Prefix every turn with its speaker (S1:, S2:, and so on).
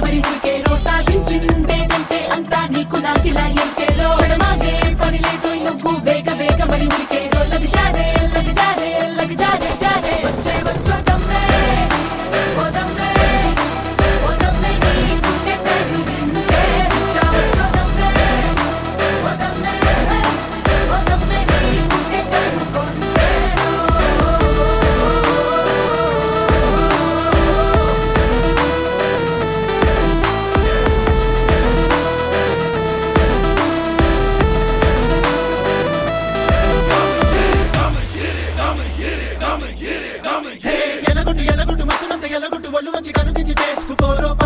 S1: మరి ఉరికేరో సాధించిందేదంటే అంతా నీకు నాకిలా ఎంకేరో పడమాగే పని లేదు నువ్వు వేగ వేగ మరి ఉరికేరో లగ జారే లగ జారే లగ జారే జారే వచ్చే వచ్చో దమ్మే ఓ దమ్మే ఓ దమ్మే నీ గుండె కదిలిందే చావచ్చో దమ్మే ఓ దమ్మే ఓ దమ్మే నీ గుండె కదుకొందే
S2: ఎలగొట్టు మస్తునంత ఎలగొట్టు ఒళ్ళు మంచి కనిపించి చేసుకుపోరో